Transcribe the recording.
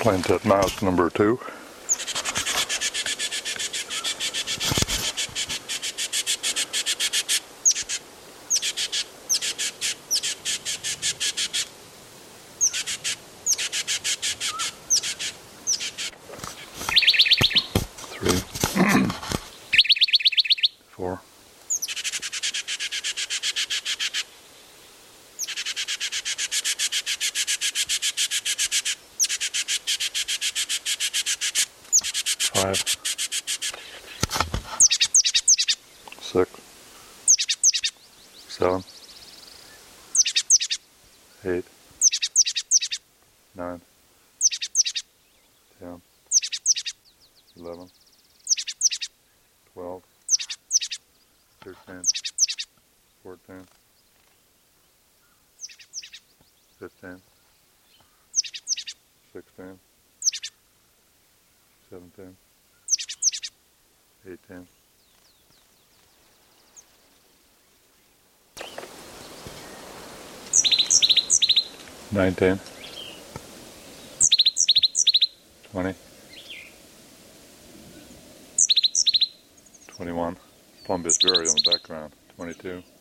Playing titmouse number 2. Three, 4, 5, 6, 7, 8, 9, 10, 11, 12, 13, 14, 15, 16, 17, 18, 19, 20, 21, Columbus Berry on the background, 22,